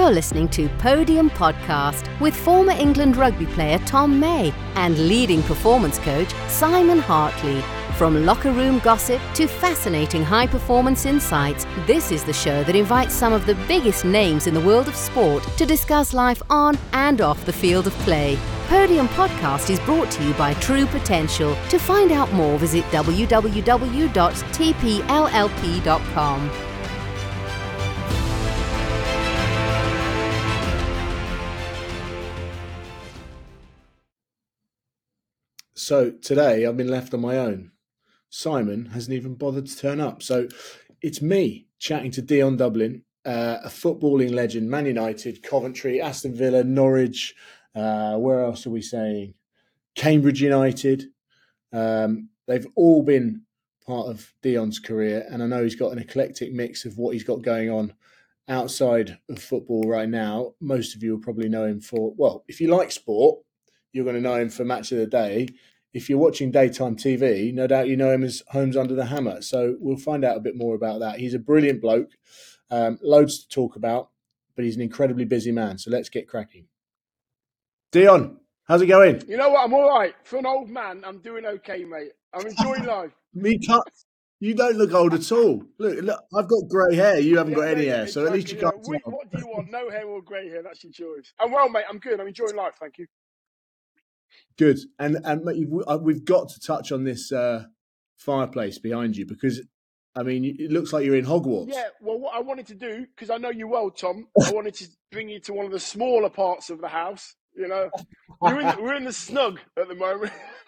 You're listening to Podium Podcast with former England rugby player Tom May and leading performance coach Simon Hartley. From locker room gossip to fascinating high-performance insights, this is the show that invites some of the biggest names in the world of sport to discuss life on and off the field of play. Podium Podcast is brought to you by True Potential. To find out more, visit www.tpllp.com. So today I've been left on my own. Simon hasn't even bothered to turn up. So it's me chatting to Dion Dublin, a footballing legend, Man United, Coventry, Aston Villa, Norwich, where else are we saying? Cambridge United. They've all been part of Dion's career, and I know he's got an eclectic mix of what he's got going on outside of football right now. Most of you will probably know him for, well, if you like sport, you're going to know him for Match of the Day. If you're watching daytime TV, no doubt you know him as Holmes Under the Hammer. So we'll find out a bit more about that. He's a brilliant bloke, loads to talk about, but he's an incredibly busy man. So let's get cracking. Dion, how's it going? You know what? I'm all right. For an old man, I'm doing okay, mate. I'm enjoying life. You don't look old at all. Look, I've got grey hair. You haven't got any hair, exactly, so at least you can't. What do you want? No hair or grey hair? That's your choice. I'm well, mate. I'm good. I'm enjoying life. Thank you. Good. And mate, we've got to touch on this fireplace behind you because, I mean, it looks like you're in Hogwarts. Yeah, well, what I wanted to do, because I know you well, Tom, I wanted to bring you to one of the smaller parts of the house. You know, we're in the snug at the moment.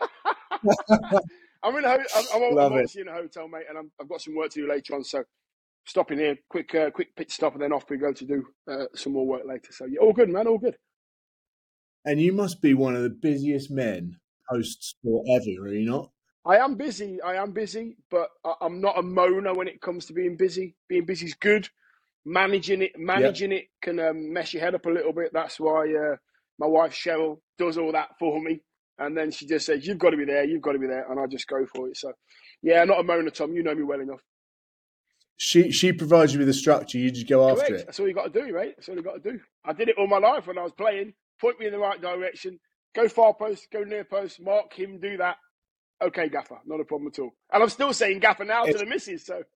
I'm obviously in a hotel, mate, and I've got some work to do later on. So stopping here, quick pit stop, and then off we go to do some more work later. So yeah, all good, man, all good. And you must be one of the busiest men post-sport ever, are you not? I am busy, but I'm not a moaner when it comes to being busy. Being busy is good. Managing it can mess your head up a little bit. That's why my wife Cheryl does all that for me. And then she just says, you've got to be there, and I just go for it. So, yeah, not a moaner, Tom. You know me well enough. She provides you with a structure. You just go after it. That's all you got to do, mate. That's all you got to do. I did it all my life when I was playing. Point me in the right direction. Go far post, go near post, mark him, do that. Okay, Gaffer, not a problem at all. And I'm still saying Gaffer now to the missus, so.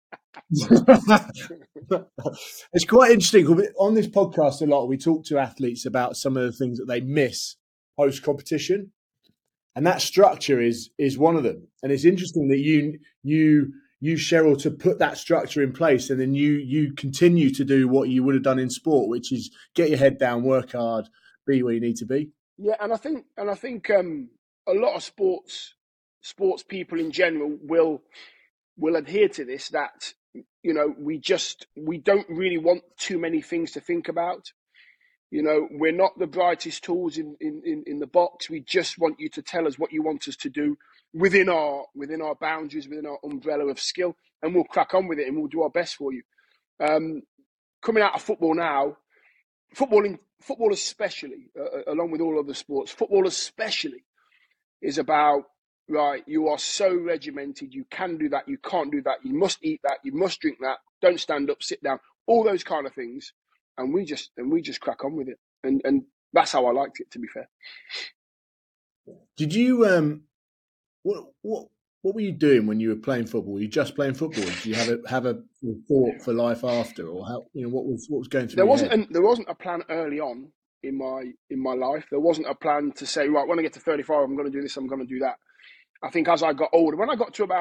It's quite interesting. On this podcast a lot, we talk to athletes about some of the things that they miss post-competition. And that structure is one of them. And it's interesting that you Cheryl, to put that structure in place, and then you continue to do what you would have done in sport, which is get your head down, work hard, be where you need to be. Yeah, and I think a lot of sports people in general will adhere to this. That, you know, we don't really want too many things to think about. You know, we're not the brightest tools in the box. We just want you to tell us what you want us to do within our boundaries, within our umbrella of skill, and we'll crack on with it and we'll do our best for you. Coming out of football now, football especially, along with all other sports, football especially is about, right, you are so regimented, you can do that, you can't do that, you must eat that, you must drink that, don't stand up, sit down, all those kind of things. And we just crack on with it. And that's how I liked it, to be fair. Did you what were you doing when you were playing football? Were you just playing football? Did you have a thought for life after, or how, you know, what was going through your head? There wasn't a plan early on in my life. There wasn't a plan to say, right, when I get to 35, I'm going to do this, I'm going to do that. I think as I got older, when I got to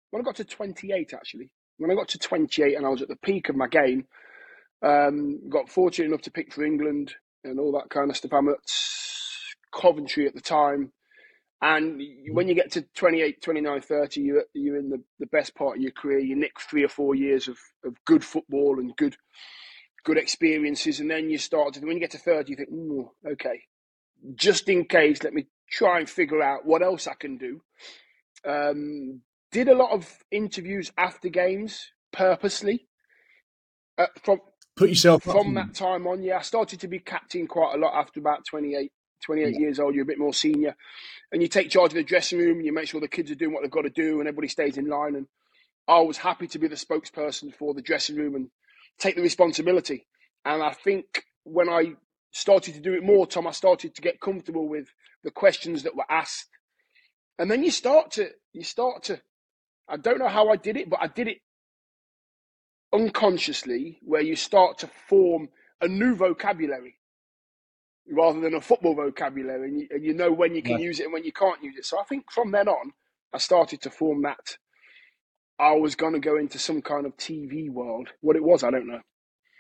28, actually, when I got to 28 and I was at the peak of my game, got fortunate enough to pick for England and all that kind of stuff. I'm at Coventry at the time. And when you get to 28, 29, 30, you're in the best part of your career. You nick 3 or 4 years of good football and good experiences. And then you start to, when you get to 30, you think, okay, just in case, let me try and figure out what else I can do. Did a lot of interviews after games purposely. Put yourself from that time on. Yeah, I started to be captain quite a lot after about 28 years old. You're a bit more senior, and you take charge of the dressing room and you make sure the kids are doing what they've got to do and everybody stays in line. And I was happy to be the spokesperson for the dressing room and take the responsibility. And I think when I started to do it more, Tom, I started to get comfortable with the questions that were asked. And then you start to, I don't know how I did it, but I did it unconsciously, where you start to form a new vocabulary rather than a football vocabulary, and you know when you can use it and when you can't use it. So I think from then on, I started to form that I was going to go into some kind of TV world. What it was, I don't know.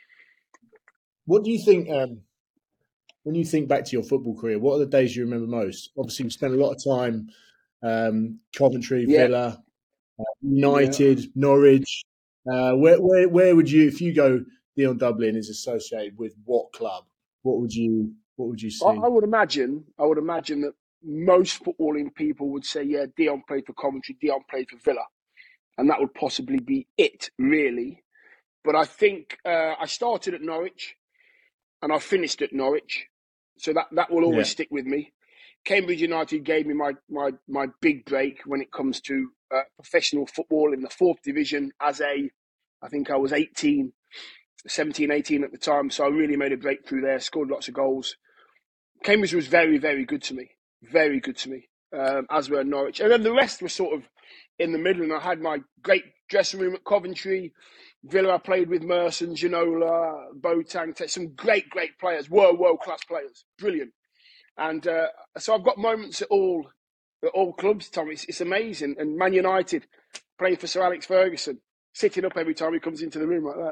What do you think, when you think back to your football career, what are the days you remember most? Obviously, you spent a lot of time Coventry, Villa, United, Norwich. Where would you, if you go, Dion Dublin is associated with what club? What would you see? I would imagine that most footballing people would say, yeah, Dion played for Coventry, Dion played for Villa, and that would possibly be it, really. But I think I started at Norwich and I finished at Norwich, so that will always stick with me. Cambridge United gave me my big break when it comes to professional football in the 4th division I think I was 17, 18 at the time, so I really made a breakthrough there, scored lots of goals. Cambridge was very, very good to me, as were Norwich. And then the rest were sort of in the middle, and I had my great dressing room at Coventry. Villa, I played with Merson, Ginola, Boateng, some great players, world-class players, brilliant. And so I've got moments at all clubs, Tom. It's amazing. And Man United, playing for Sir Alex Ferguson, sitting up every time he comes into the room like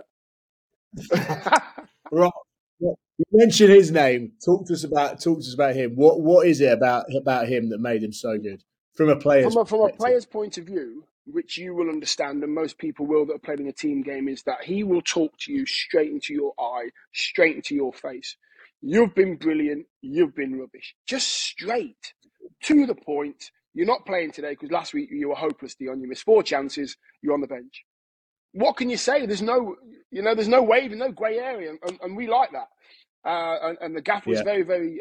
that. Right. You mentioned his name. Talk to us about him. What is it about him that made him so good from a player's from a player's point of view, which you will understand, and most people will that have played in a team game, is that he will talk to you straight into your eye, straight into your face. You've been brilliant. You've been rubbish. Just straight to the point. You're not playing today because last week you were hopeless, Dion. You missed 4 chances. You're on the bench. What can you say? There's no waving, no grey area, and we like that. And the gaff was very, very,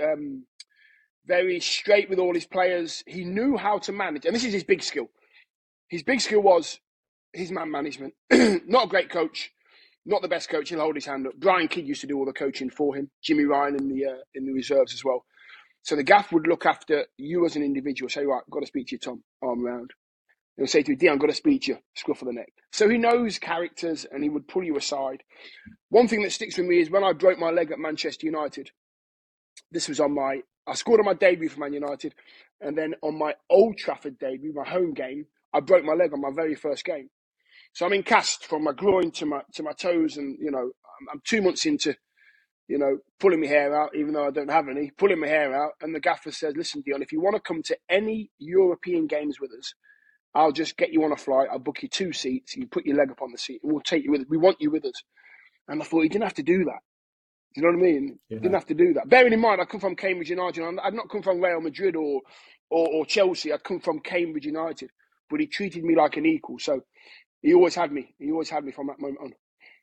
very straight with all his players. He knew how to manage, and this is his big skill. His big skill was his man management. Not a great coach, not the best coach. He'll hold his hand up. Brian Kidd used to do all the coaching for him. Jimmy Ryan in the reserves as well. So the gaff would look after you as an individual. Say, right, I've got to speak to you, Tom. Arm round. He'll say to you, Dion, I've got to speak to you. Scruff of the neck. So he knows characters, and he would pull you aside. One thing that sticks with me is when I broke my leg at Manchester United. This was I scored on my debut for Man United, and then on my Old Trafford debut, my home game, I broke my leg on my very first game. So I'm in cast from my groin to my toes, and I'm 2 months into pulling my hair out, even though I don't have any, pulling my hair out, and the gaffer says, listen, Dion, if you want to come to any European games with us, I'll just get you on a flight, I'll book you 2 seats, you put your leg up on the seat, and we'll take you with us. We want you with us. And I thought, he didn't have to do that. Do you know what I mean? Yeah. Didn't have to do that. Bearing in mind, I come from Cambridge United. I'd not come from Real Madrid or Chelsea. I'd come from Cambridge United. But he treated me like an equal. So he always had me. He always had me from that moment on.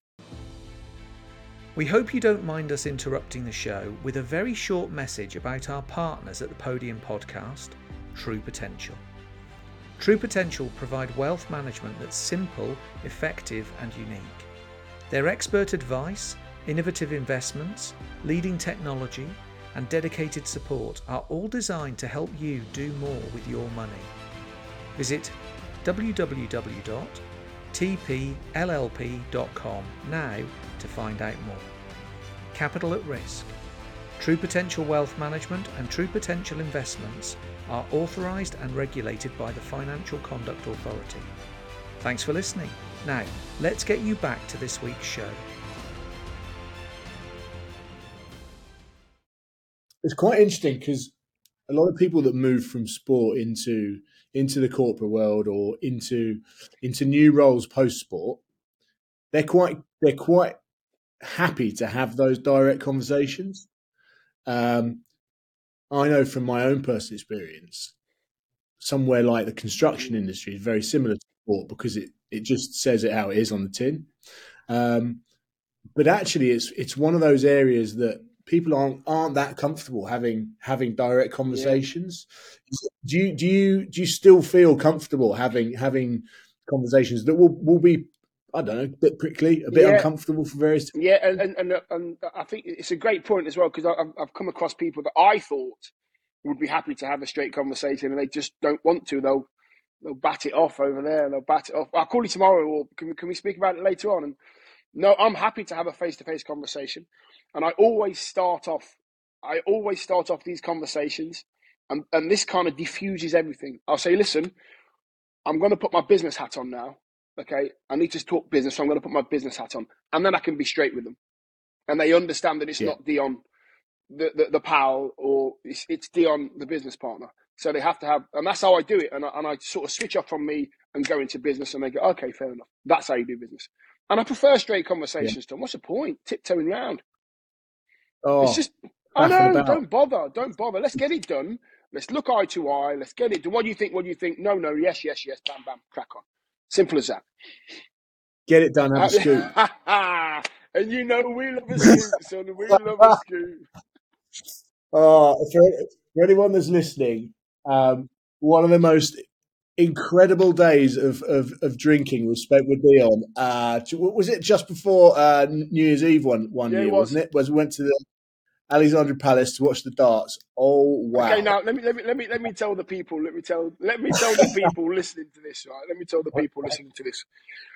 We hope you don't mind us interrupting the show with a very short message about our partners at the Podium Podcast, True Potential. True Potential provide wealth management that's simple, effective and unique. Their expert advice, innovative investments, leading technology and dedicated support are all designed to help you do more with your money. Visit www.tpllp.com now to find out more. Capital at risk. True Potential Wealth Management and True Potential Investments are authorised and regulated by the Financial Conduct Authority. Thanks for listening. Now, let's get you back to this week's show. It's quite interesting because a lot of people that move from sport into the corporate world or into new roles post sport, they're quite happy to have those direct conversations. I know from my own personal experience, somewhere like the construction industry is very similar to sport because it just says it how it is on the tin. But actually, it's one of those areas that people aren't that comfortable having direct conversations. Yeah. Do you still feel comfortable having conversations that will be I don't know, a bit prickly, a bit uncomfortable for various. Yeah, and I think it's a great point as well, because I've come across people that I thought would be happy to have a straight conversation, and they just don't want to. They'll bat it off over there. They'll bat it off. I'll call you tomorrow, or can we speak about it later on? And no, I'm happy to have a face-to-face conversation, and I always start off these conversations, and this kind of diffuses everything. I'll say, listen, I'm going to put my business hat on now. Okay, I need to talk business, so I'm going to put my business hat on, and then I can be straight with them, and they understand that it's not Dion, the pal, or it's Dion, the business partner. So they have to have, and that's how I do it. And I sort of switch off from me and go into business, and they go, okay, fair enough. That's how you do business. And I prefer straight conversations, Tom. What's the point? Tiptoeing around. Oh, it's just, I know, don't bother. Let's get it done. Let's look eye to eye. Let's get it done. What do you think? No, yes, bam, bam, crack on. Simple as that. Get it done, have a scoop. And you know we love a scoop, son. We love a scoop. Oh, for anyone that's listening, one of the most incredible days of drinking was spent with Dion. Was it just before New Year's Eve one year, wasn't it? Was we went to the Alexandra Palace to watch the darts. Oh wow! Okay, now let me tell the people. Let me tell the people listening to this. Right, let me tell the people listening to this.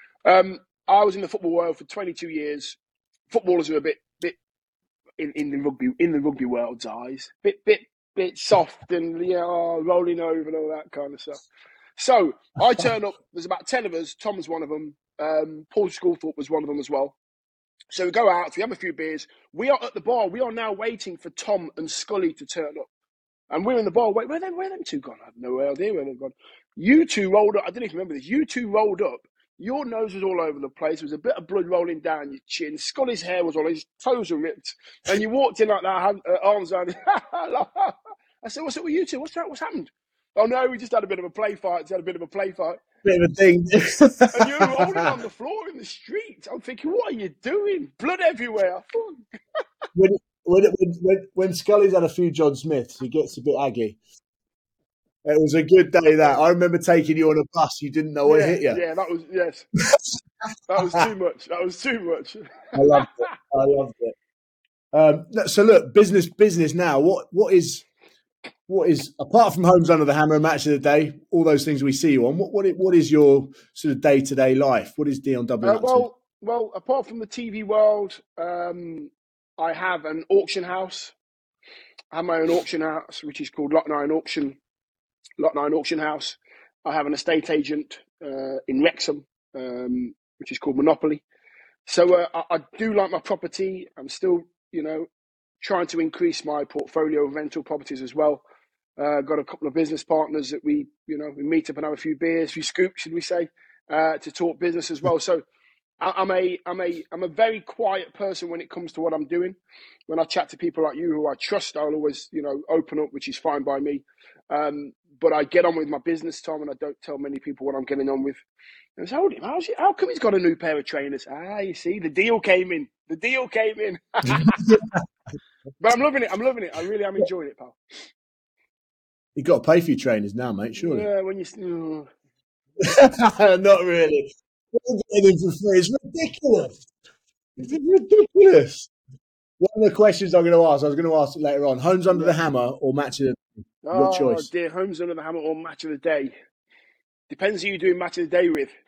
I was in the football world for 22 years. Footballers are a bit in the rugby world's eyes, bit soft and rolling over and all that kind of stuff. So I turn up. There's about 10 of us. Tom's one of them. Paul Schoolthorpe was one of them as well. So we go out. We have a few beers. We are at the bar. We are now waiting for Tom and Scully to turn up. And we're in the bar. Wait, where are them two gone? I have no idea where they've gone. You two rolled up. I don't know if you remember this. You two rolled up. Your nose was all over the place. There was a bit of blood rolling down your chin. Scully's hair was all, his toes were ripped. And you walked in like that, arms around. I said, what's up with you two? What's happened? Oh, no, we just had a bit of a play fight. Bit of a thing. And you're rolling on the floor in the street. I'm thinking, what are you doing? Blood everywhere. When Scully's had a few John Smiths, he gets a bit aggy. It was a good day that. I remember taking you on a bus. You didn't know what hit you. Yeah, that was too much. That was too much. I loved it. So look, business now. What is apart from Homes Under the Hammer, Match of the Day, all those things we see you on? What is your sort of day-to-day life? What is Dion Dublin up to? Well, apart from the TV world, I have an auction house. I have my own auction house, which is called Lot 9 Auction House. I have an estate agent in Wrexham, which is called Monopoly. So I do like my property. I'm still, trying to increase my portfolio of rental properties as well. Got a couple of business partners that we meet up and have a few beers, a few scoops, should we say, to talk business as well. So I'm a very quiet person when it comes to what I'm doing. When I chat to people like you who I trust, I'll always, open up, which is fine by me. But I get on with my business, Tom, and I don't tell many people what I'm getting on with. And I told him, how come he's got a new pair of trainers? You see, the deal came in. But I'm loving it. I really am enjoying it, pal. You've got to pay for your trainers now, mate, surely. Yeah, when you... Not really. We're getting them for free. It's ridiculous. It's ridiculous. One of the questions I was going to ask later on, Homes Under the Hammer or Match of the Day? Your choice. Dear, Homes Under the Hammer or Match of the Day? Depends who you're doing Match of the Day with.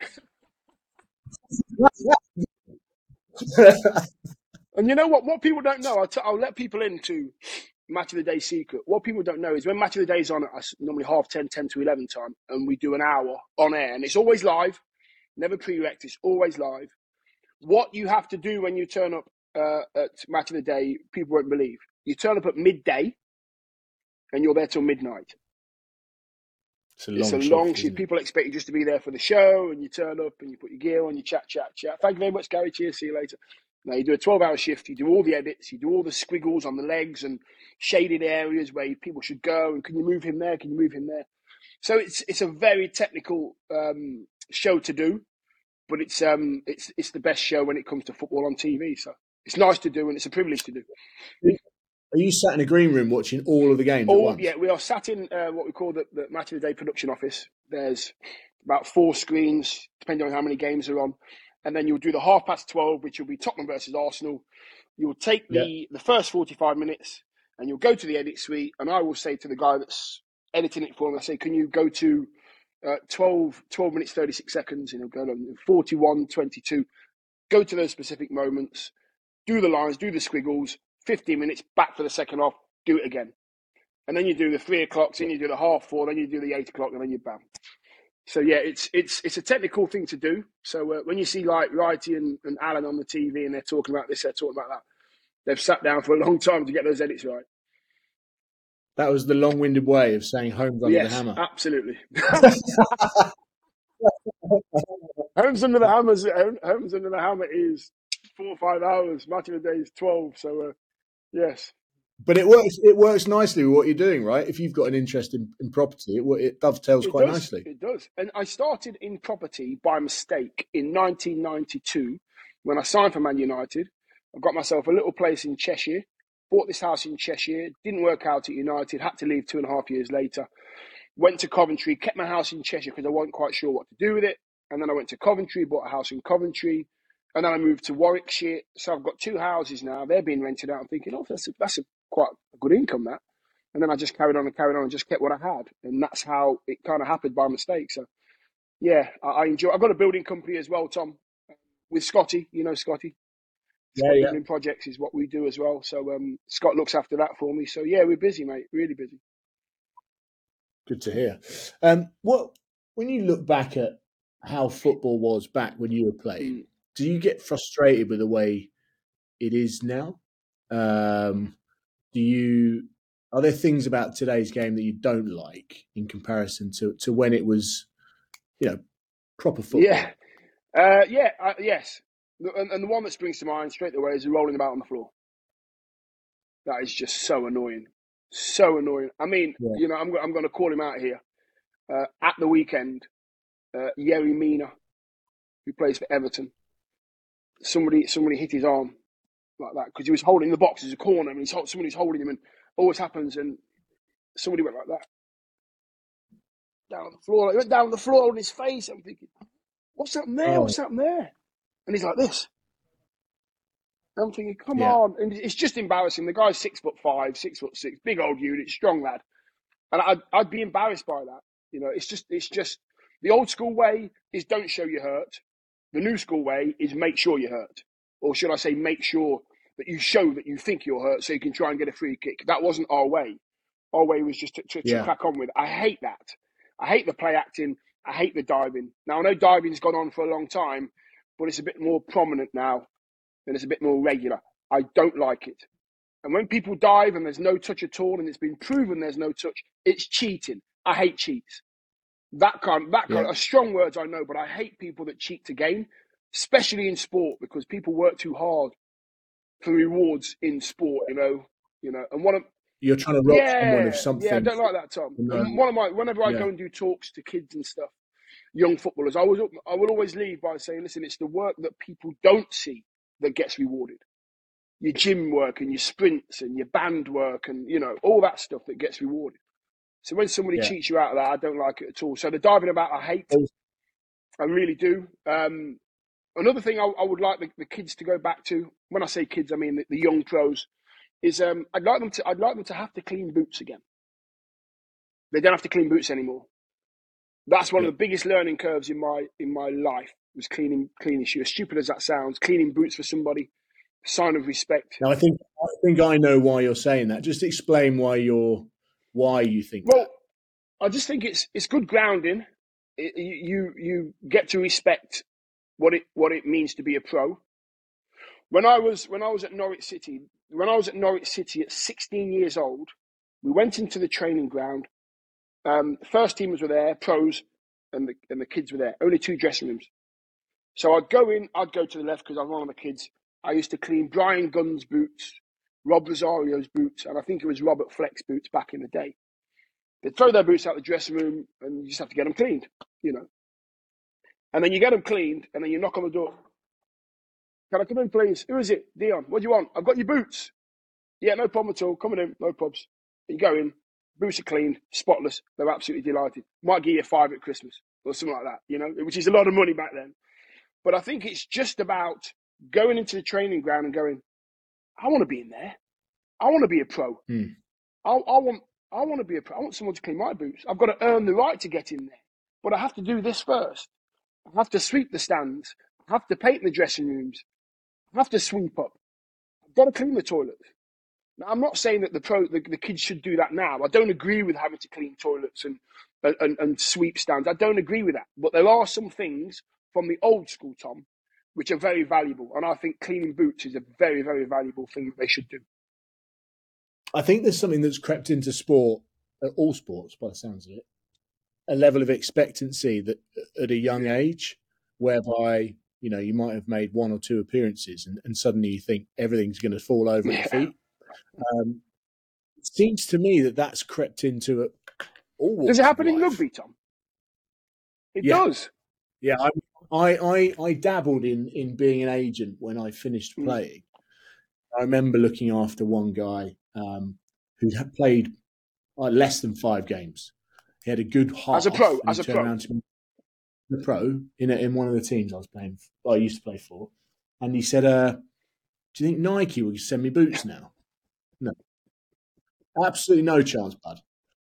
And you know what? What people don't know, I'll let people into Match of the Day secret. What people don't know is when Match of the Day is on at normally 10:30, 10 to 11 time, and we do an hour on air, and it's always live, never pre-rect, it's always live. What you have to do when you turn up at Match of the Day, people won't believe. You turn up at midday, and you're there till midnight. It's a long shift. People expect you just to be there for the show, and you turn up and you put your gear on, you chat. Thank you very much, Gary. Cheers. See you later. Now you do a 12-hour shift. You do all the edits. You do all the squiggles on the legs and shaded areas where people should go. And can you move him there? Can you move him there? So it's a very technical show to do, but it's the best show when it comes to football on TV. So it's nice to do, and it's a privilege to do. Are you sat in a green room watching all of the games at once? Yeah, we are sat in what we call the Match of the Day production office. There's about 4 screens, depending on how many games are on. and then you'll do the 12:30, which will be Tottenham versus Arsenal. You'll take the first 45 minutes, and you'll go to the edit suite, and I will say to the guy that's editing it for me, I say, can you go to 12 minutes, 36 seconds, and he'll go 41:22. Go to those specific moments, do the lines, do the squiggles, 15 minutes, back for the second half, do it again. And then you do the 3 o'clock, then you do the 4:30, then you do the 8 o'clock, and then you bam. So yeah, it's a technical thing to do. So when you see like Righty and Alan on the TV and they're talking about this, they're talking about that, they've sat down for a long time to get those edits right. That was the long-winded way of saying Homes Under the Hammer. Absolutely. Homes Under the Hammer is 4 or 5 hours. Match of the day is 12. So yes. But it works nicely with what you're doing, right? If you've got an interest in property, it dovetails quite nicely. It does. And I started in property by mistake in 1992 when I signed for Man United. I got myself a little place in Cheshire, bought this house in Cheshire, didn't work out at United, had to leave 2.5 years later. Went to Coventry, kept my house in Cheshire because I wasn't quite sure what to do with it. And then I went to Coventry, bought a house in Coventry. And then I moved to Warwickshire. So I've got 2 houses now. They're being rented out. I'm thinking, that's a quite a good income, that. And then I just carried on and just kept what I had. And that's how it kind of happened by mistake. So, yeah, I enjoy. I've got a building company as well, Tom, with Scotty. You know Scotty. Building projects is what we do as well. So Scott looks after that for me. So, yeah, we're busy, mate. Really busy. Good to hear. When you look back at how football was back when you were playing, do you get frustrated with the way it is now? Are there things about today's game that you don't like in comparison to when it was, proper football? Yes. And the one that springs to mind straight away is rolling about on the floor. That is just so annoying. So annoying. I mean, I'm going to call him out here. At the weekend, Yerry Mina, who plays for Everton, somebody hit his arm like that because he was holding the box as a corner and somebody's holding him, and always happens, and somebody went like that down on the floor. He went down on the floor on his face. I'm thinking, what's happened there? Oh. What's happened there? And he's like this. And I'm thinking, come on. And it's just embarrassing. The guy's 6'5", 6'6", big old unit, strong lad. And I'd be embarrassed by that. It's just the old school way is don't show you hurt. The new school way is make sure you're hurt. Or should I say make sure that you show that you think you're hurt so you can try and get a free kick. That wasn't our way. Our way was just to crack on with it. I hate that. I hate the play acting. I hate the diving. Now, I know diving's gone on for a long time, but it's a bit more prominent now and it's a bit more regular. I don't like it. And when people dive and there's no touch at all and it's been proven there's no touch, it's cheating. I hate cheats. That kind of strong words, I know, but I hate people that cheat to gain, especially in sport, because people work too hard for rewards in sport, and you're trying to rob someone of something. Yeah, I don't like that, Tom. And whenever I go and do talks to kids and stuff, young footballers, I will always leave by saying, listen, it's the work that people don't see that gets rewarded. Your gym work and your sprints and your band work and, all that stuff that gets rewarded. So when somebody cheats you out of that, I don't like it at all. So the diving about, I hate. I really do. Another thing I would like the kids to go back to, when I say kids, I mean the young pros, is I'd like them to have to clean boots again. They don't have to clean boots anymore. That's one of the biggest learning curves in my life, was cleaning shoes. As stupid as that sounds, cleaning boots for somebody, sign of respect. Now I think I know why you're saying that. Just explain why you think that. Well, I just think it's good grounding. You get to respect what it means to be a pro. When I was at Norwich City at 16 years old, we went into the training ground. First teamers were there, pros, and the kids were there. Only 2 dressing rooms. So I'd go to the left because I was one of the kids. I used to clean Brian Gunn's boots, Rob Rosario's boots, and I think it was Robert Fleck's boots back in the day. They'd throw their boots out the dressing room and you just have to get them cleaned, And then you get them cleaned and then you knock on the door. Can I come in, please? Who is it? Dion. What do you want? I've got your boots. Yeah, no problem at all. Coming in, no probs. You go in, boots are cleaned, spotless. They're absolutely delighted. Might give you 5 at Christmas or something like that, which is a lot of money back then. But I think it's just about going into the training ground and going, I want to be in there. I want to be a pro. I want to be a pro. I want someone to clean my boots. I've got to earn the right to get in there. But I have to do this first. I have to sweep the stands. I have to paint the dressing rooms. I have to sweep up. I've got to clean the toilets. Now, I'm not saying that the kids should do that now. I don't agree with having to clean toilets and sweep stands. I don't agree with that. But there are some things from the old school, Tom, which are very valuable. And I think cleaning boots is a very, very valuable thing that they should do. I think there's something that's crept into sport, all sports by the sounds of it, a level of expectancy that at a young age, whereby, you know, you might have made one or two appearances and suddenly you think everything's going to fall over your feet. It seems to me that that's crept into it. Does it happen in rugby, Tom? It does. Yeah, I dabbled in being an agent when I finished playing. I remember looking after one guy who had played less than 5 games. He had a good half. As a pro. The pro in one of the teams I used to play for, and he said, "Do you think Nike will send me boots now?" No, absolutely no chance, bud.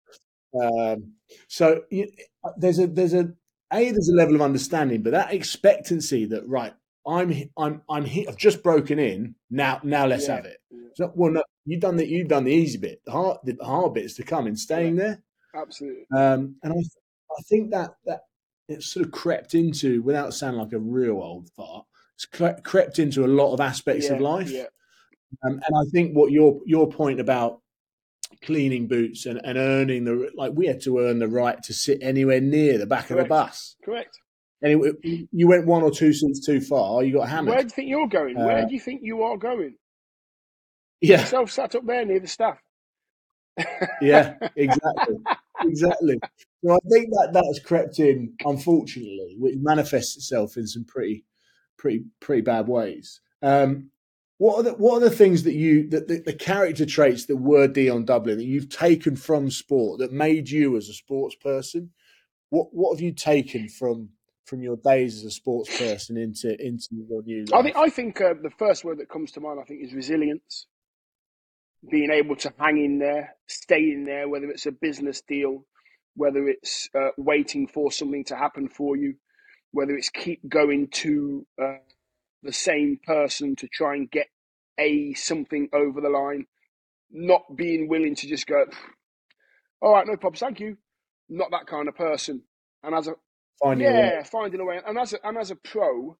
So there's a level of understanding, but that expectancy that right, I'm here, I've just broken in now let's have it. So, well, no, you've done the easy bit. The hard bit is to come and staying there. Absolutely. And I think that it's sort of crept into, without sounding like a real old fart, it's crept into a lot of aspects of life. Yeah. And I think what your point about cleaning boots and earning we had to earn the right to sit anywhere near the back of the bus. Correct. Anyway, you went 1 or 2 seats too far, you got hammered. Where do you think you're going? Where do you think you are going? Yeah. Yourself sat up there near the staff. Yeah, exactly. Exactly. So I think that has crept in, unfortunately, which manifests itself in some pretty bad ways. What are the things that the character traits that were Dion Dublin that you've taken from sport that made you as a sports person? What have you taken from your days as a sports person into your new life? I think the first word that comes to mind, I think, is resilience. Being able to hang in there, stay in there, whether it's a business deal, whether it's waiting for something to happen for you, whether it's keep going to the same person to try and get something over the line, not being willing to just go, all right, no problems, thank you. Not that kind of person. And as a finding a way. And as a pro,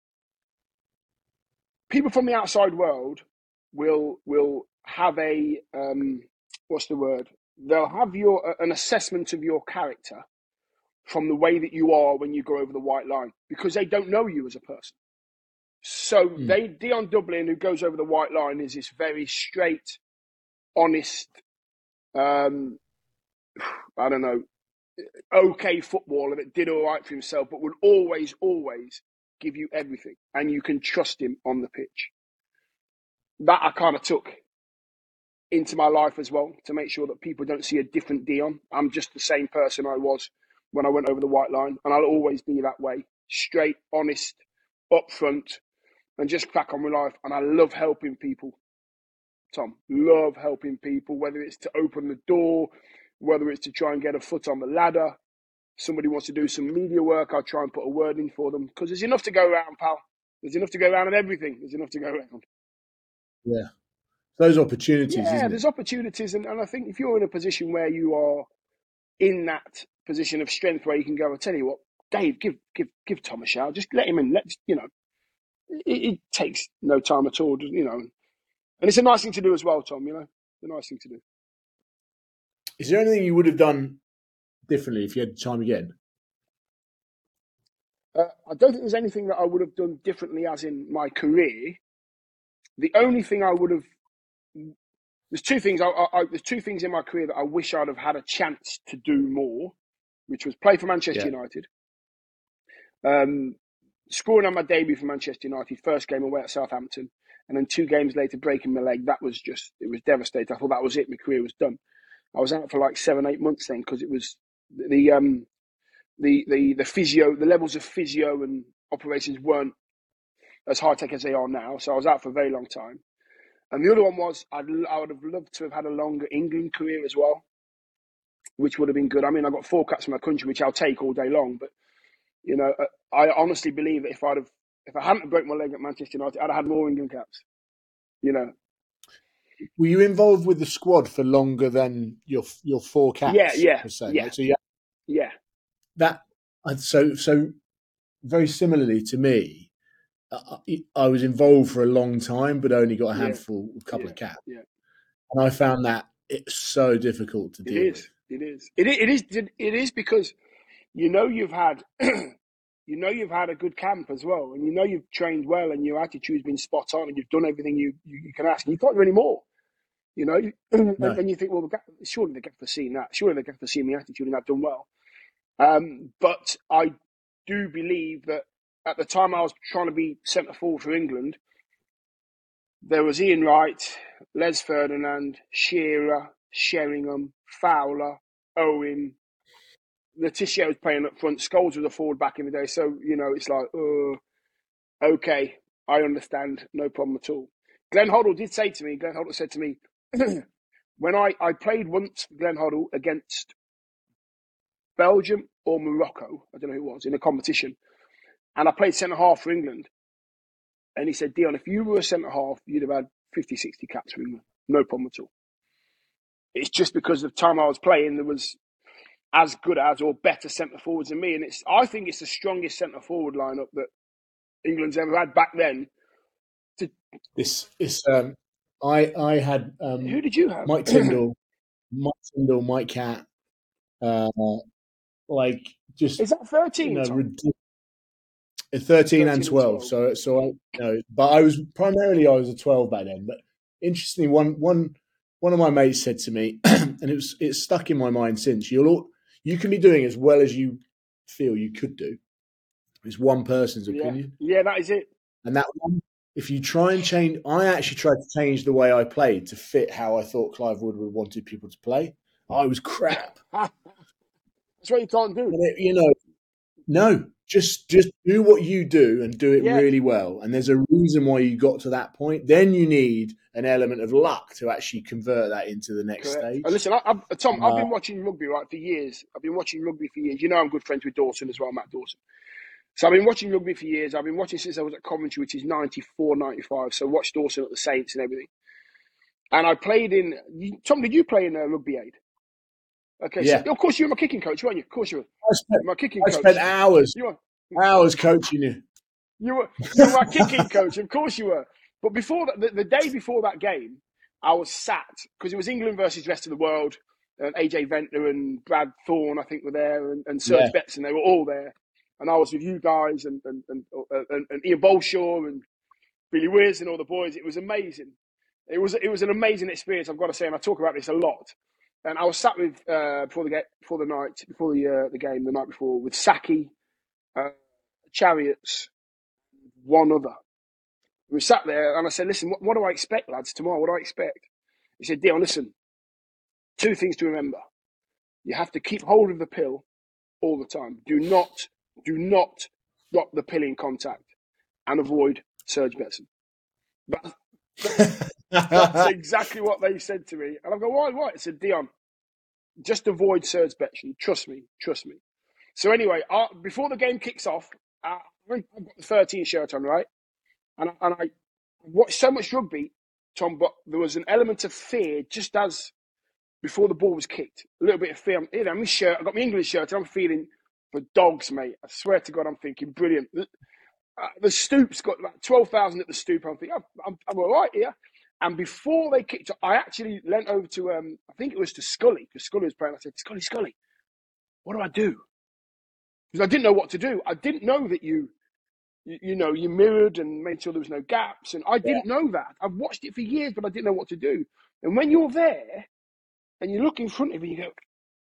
people from the outside world will have a what's the word? They'll have an assessment of your character from the way that you are when you go over the white line, because they don't know you as a person. So Dion Dublin, who goes over the white line, is this very straight, honest, I don't know, okay footballer that did all right for himself, but would always give you everything, and you can trust him on the pitch. That I kind of took into my life as well, to make sure that people don't see a different Dion. I'm just the same person I was when I went over the white line, and I'll always be that way, straight, honest, upfront, and just crack on with life. And I love helping people, Tom. Love helping people, whether it's to open the door, whether it's to try and get a foot on the ladder. Somebody wants to do some media work, I'll try and put a word in for them, because there's enough to go around, pal. There's enough to go around in everything. There's enough to go around. Yeah. Those opportunities, yeah, there's opportunities. And I think if you're in a position where you are in that position of strength where you can go, I'll tell you what, Dave, give Tom a shout. Just let him in. It takes no time at all, And it's a nice thing to do as well, Tom, A nice thing to do. Is there anything you would have done differently if you had time again? I don't think there's anything that I would have done differently as in my career. The only thing I would have... There's two things. There's two things in my career that I wish I'd have had a chance to do more, which was play for Manchester United. Scoring on my debut for Manchester United, first game away at Southampton, and then 2 games later breaking my leg. It was devastating. I thought that was it. My career was done. I was out for like 7-8 months then, because it was the physio, the levels of physio and operations weren't as high tech as they are now. So I was out for a very long time. And the other one was I would have loved to have had a longer England career as well, which would have been good. I mean, I got 4 caps for my country, which I'll take all day long. But you know, I honestly believe that if I hadn't broken my leg at Manchester United, I'd have had more England caps. You know. Were you involved with the squad for longer than your 4 caps? Yeah. Right? So yeah. So very similarly to me, I was involved for a long time, but only got a couple of caps. Yeah. And I found that it's so difficult to deal with. It is because you've had you've had a good camp as well, and you've trained well, and your attitude's been spot on, and you've done everything you can ask, and you can't do any more. No. And you think, well, surely they get to see that. Surely they get to see my attitude, and I've done well. But I do believe that at the time I was trying to be centre forward for England, there was Ian Wright, Les Ferdinand, Shearer, Sheringham, Fowler, Owen. Letitia was playing up front. Scholes was a forward back in the day. So, it's like, okay, I understand. No problem at all. Glenn Hoddle said to me, when I played once for Glenn Hoddle against Belgium or Morocco, I don't know who it was, in a competition, and I played centre-half for England. And he said, Dion, if you were a centre-half, you'd have had 50, 60 caps for England. No problem at all. It's just because of the time I was playing, there was as good as or better centre-forwards than me. And I think it's the strongest centre-forward lineup that England's ever had back then. I had... who did you have? Mike Tyndall, Mike Catt, Is that 13? 13 and 12. So but I was a 12 back then. But interestingly, one of my mates said to me, and it's stuck in my mind since, you can be doing as well as you feel you could do. It's one person's opinion. Yeah, that is it. And that one, if you try and change, I actually tried to change the way I played to fit how I thought Clive Woodward wanted people to play. I was crap. That's what you can't do. No, just do what you do and do it really well. And there's a reason why you got to that point. Then you need an element of luck to actually convert that into the next stage. And listen, Tom, I've been watching rugby for years. I'm good friends with Dawson as well, Matt Dawson. So I've been watching rugby for years. I've been watching since I was at Coventry, which is 94, 95. So I watched Dawson at the Saints and everything. And I played in... Tom, did you play in Rugby Aid? Okay, yeah. So of course you were my kicking coach, weren't you? Of course you were. My kicking coach. I spent hours coaching you. You were my kicking coach. Of course you were. But before the day before that game, I was sat, because it was England versus the rest of the world. And AJ Venter and Brad Thorne, I think, were there, and Serge Betson. They were all there. And I was with you guys and Ian Bolshaw and Billy Wiz and all the boys. It was amazing. It was an amazing experience, I've got to say, and I talk about this a lot. And I was sat with before the game the night before with Saki, Chariots, one other. We sat there and I said, "Listen, what do I expect, lads, tomorrow? What do I expect?" He said, "Dion, listen, 2 things to remember. You have to keep hold of the pill all the time. Do not drop the pill in contact, and avoid Serge Betson." That's exactly what they said to me. And I go, why? I said, "Dion, just avoid Serge Betson. Trust me. So anyway, before the game kicks off, I've got the 13 shirt on, right? And I watched so much rugby, Tom, but there was an element of fear just as before the ball was kicked. A little bit of fear. My shirt, I got my English shirt, and I'm feeling for dogs, mate. I swear to God, I'm thinking, brilliant. The Stoop's got like 12,000 at the Stoop. I'm thinking, I'm all right here. And before they kicked, I actually leant over to, I think it was to Scully, because Scully was playing. I said, Scully, what do I do? Because I didn't know what to do. I didn't know that you mirrored and made sure there was no gaps. And I didn't know that. I've watched it for years, but I didn't know what to do. And when you're there and you look in front of you, you go,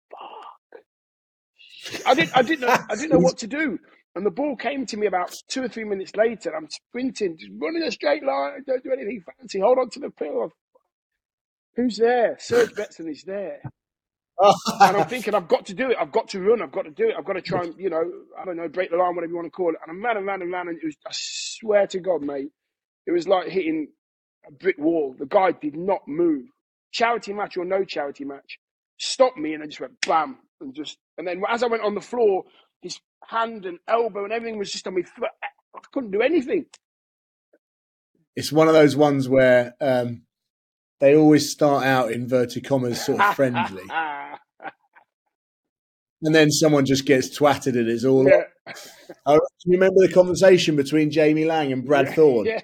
fuck. I didn't know what to do. And the ball came to me about 2 or 3 minutes later. I'm sprinting, just running a straight line. Don't do anything fancy. Hold on to the pill. Who's there? Serge Betson is there. And I'm thinking, I've got to do it. I've got to run. I've got to do it. I've got to try and, I don't know, break the line, whatever you want to call it. And I ran. And it was, I swear to God, mate, it was like hitting a brick wall. The guy did not move. Charity match or no charity match, stopped me and I just went bam. And then as I went on the floor, his hand and elbow and everything was just on my foot. I couldn't do anything. It's one of those ones where they always start out in inverted commas sort of friendly. And then someone just gets twatted and it's all up. Do you remember the conversation between Jamie Lang and Brad Thorne? Yes.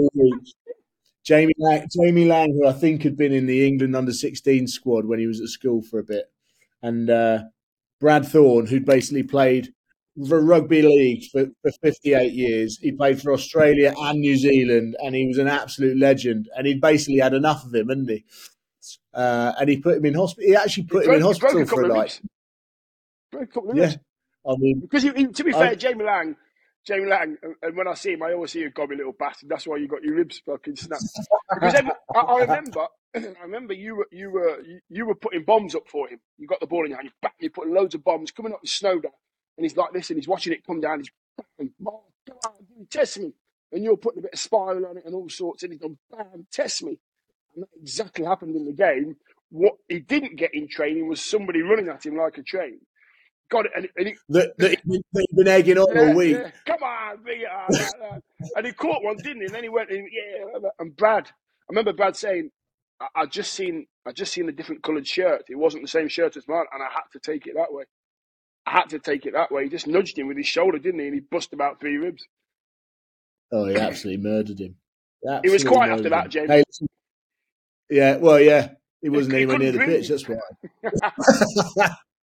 Jamie Lang, who I think had been in the England under-16 squad when he was at school for a bit. And Brad Thorne, who'd basically played for rugby league for 58 years. He played for Australia and New Zealand, and he was an absolute legend. And he'd basically had enough of him, hadn't he? And he put him in hospital. He actually put him in hospital for like... Broke a couple of ribs. I mean... Because to be fair, Jamie Lang, and when I see him, I always see you gobby little bastard. That's why you got your ribs fucking snapped. Because I remember you were putting bombs up for him. You got the ball in your hand, you put loads of bombs coming up the snow down, and he's like this, and he's watching it come down. He's bam, come on, test me, and you're putting a bit of spiral on it and all sorts, and he's gone bam, test me, and that exactly happened in the game. What he didn't get in training was somebody running at him like a train. Got it, and he'd been egging on all week. Yeah. Come on, bring it on. And he caught one, didn't he? And then he went in, and Brad, I remember Brad saying, I just seen a different coloured shirt. It wasn't the same shirt as mine, and I had to take it that way. He just nudged him with his shoulder, didn't he? And he bust about 3 ribs. Oh, he absolutely murdered him. He was quiet after that, James. Hey, yeah. He wasn't anywhere near the pitch, that's why.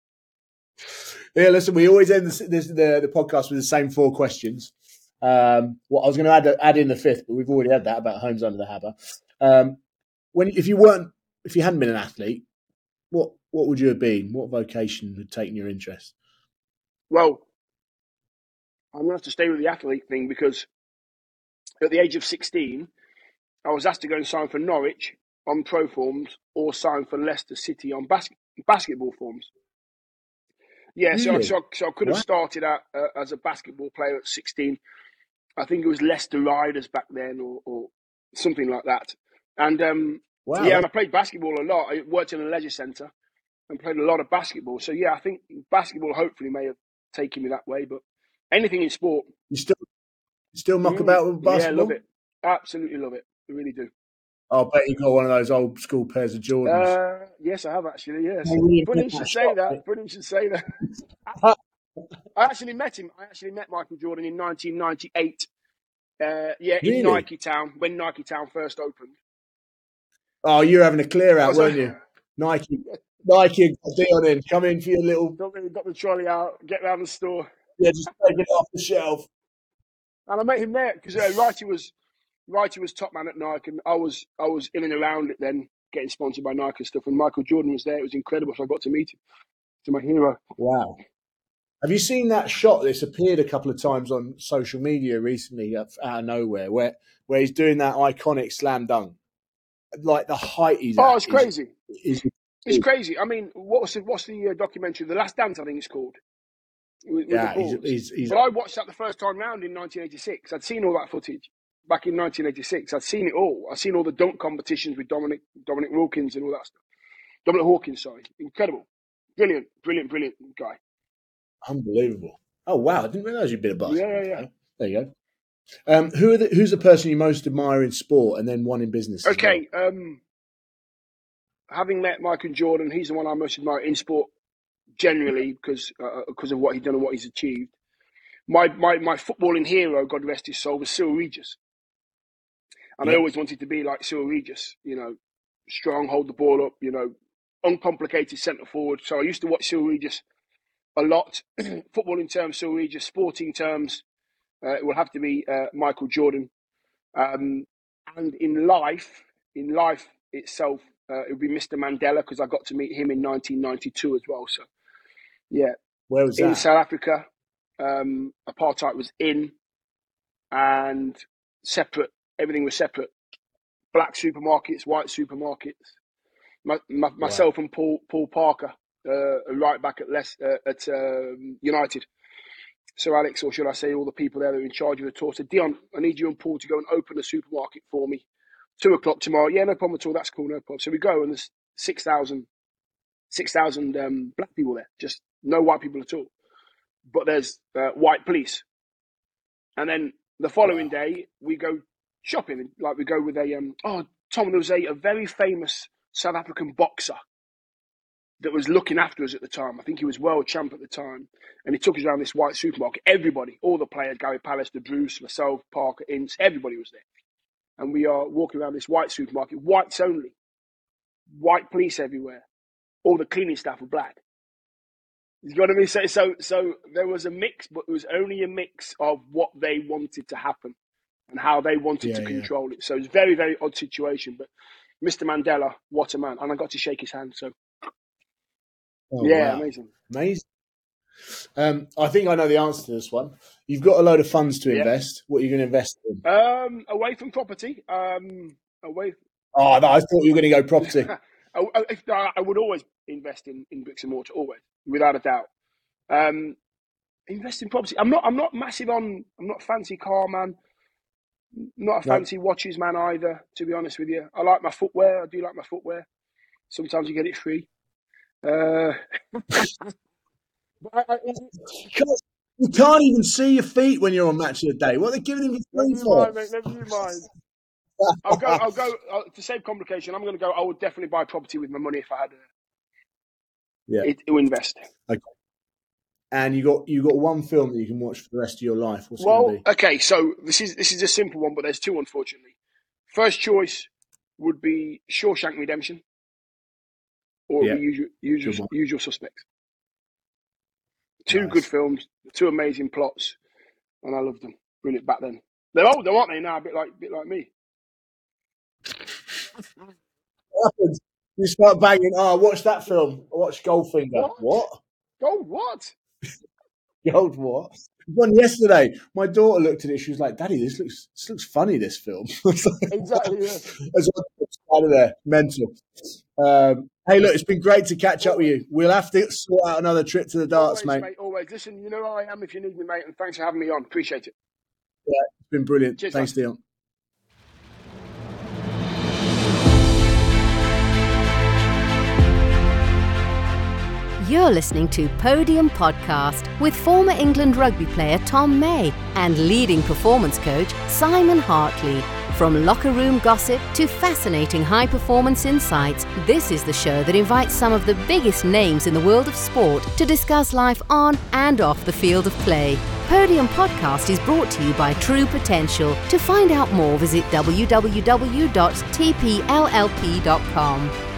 Yeah, listen, we always end the podcast with the same 4 questions. I was going to add in the 5th, but we've already had that about Homes Under the Habba. If you hadn't been an athlete, what would you have been? What vocation had taken your interest? Well, I'm going to have to stay with the athlete thing because at the age of 16, I was asked to go and sign for Norwich on pro forms or sign for Leicester City on basketball forms. Yeah, really? so I could have started out as a basketball player at 16. I think it was Leicester Riders back then or something like that. And and I played basketball a lot. I worked in a leisure centre and played a lot of basketball. So, yeah, I think basketball hopefully may have taken me that way. But anything in sport. You still muck about with basketball? Yeah, I love it. Absolutely love it. I really do. I'll bet you got one of those old school pairs of Jordans. Yes, I have actually, yes. Brilliant should say that. I actually met him. I actually met Michael Jordan in 1998. Really? In Nike Town, when Nike Town first opened. Oh, you were having a clear out, weren't you? Nike got Dion in. Come in for your little... Got the trolley out, get round the store. Yeah, just take it off the shelf. And I met him there because Wrighty was top man at Nike, and I was in and around it then, getting sponsored by Nike and stuff. And Michael Jordan was there. It was incredible. So I got to meet him. To my hero. Wow. Have you seen that shot that's appeared a couple of times on social media recently out of nowhere where he's doing that iconic slam dunk? Like the height he's at. Oh, it's crazy. It's crazy. I mean, what's the documentary? The Last Dance, I think it's called. With the but I watched that the first time round in 1986. I'd seen all that footage back in 1986. I'd seen it all. I'd seen all the dunk competitions with Dominic Wilkins and all that stuff. Dominic Hawkins, sorry. Incredible. Brilliant guy. Unbelievable. Oh, wow. I didn't realise you'd been a basketball. Yeah. There you go. Who's the person you most admire in sport and then one in business? Okay. Having met Michael Jordan, he's the one I most admire in sport generally because of what he's done and what he's achieved. My footballing hero, God rest his soul, was Cyril Regis. And I always wanted to be like Cyril Regis, strong, hold the ball up, uncomplicated centre forward. So I used to watch Cyril Regis a lot. Footballing terms, Cyril Regis. Sporting terms, it will have to be Michael Jordan. And in life itself, it would be Mr. Mandela because I got to meet him in 1992 as well. So, yeah. Where was that? In South Africa. Apartheid was in and separate. Everything was separate. Black supermarkets, white supermarkets. Myself and Paul Parker a right back at United. So Alex, or should I say all the people there that are in charge of the tour, said, Dion, I need you and Paul to go and open a supermarket for me. 2:00 tomorrow. Yeah, no problem at all. That's cool, no problem. So we go, and there's 6,000 black people there. Just no white people at all. But there's white police. And then the following day, we go shopping. Like we go with Tom, there was a very famous South African boxer that was looking after us at the time. I think he was world champ at the time. And he took us around this white supermarket. Everybody, all the players, Gary Pallister, Bruce, myself, Parker, Ince, everybody was there. And we are walking around this white supermarket, whites only. White police everywhere. All the cleaning staff were black. You know what I mean? So there was a mix, but it was only a mix of what they wanted to happen and how they wanted to control it. So it's a very, very odd situation. But Mr. Mandela, what a man. And I got to shake his hand. So, wow. Amazing. I think I know the answer to this one. You've got a load of funds to invest. What are you going to invest in? Away from property. Oh, no, I thought you were going to go property. I would always invest in bricks and mortar, always, without a doubt. Invest in property. I'm not massive on. I'm not a fancy car man. Not a fancy watches man either. To be honest with you, I like my footwear. I do like my footwear. Sometimes you get it free. You can't even see your feet when you're on Match of the Day. What are they giving him free for? Never you mind. I'll go to save complication. I'm going to go. I would definitely buy property with my money if I had to invest. Okay. And you got one film that you can watch for the rest of your life. What's it going to be? Okay. So this is a simple one, but there's two, unfortunately. First choice would be Shawshank Redemption, or the Usual Suspects. Two good films, two amazing plots, and I loved them. Brilliant back then. They're older, aren't they? Now, a bit like me. You start banging. Oh, I watched that film. I watched Goldfinger. What? Gold what? Gold what? One yesterday. My daughter looked at it. She was like, "Daddy, this looks funny. This film." Exactly. Yeah. As out of there, mental. Hey, look, it's been great to catch up with you. We'll have to sort out another trip to the darts, always, mate. Always. Listen, you know where I am if you need me, mate. And thanks for having me on. Appreciate it. Yeah, it's been brilliant. Cheers, thanks, Dion. You're listening to Podium Podcast with former England rugby player Tom May and leading performance coach Simon Hartley. From locker room gossip to fascinating high-performance insights, this is the show that invites some of the biggest names in the world of sport to discuss life on and off the field of play. Podium Podcast is brought to you by True Potential. To find out more, visit www.tpllp.com.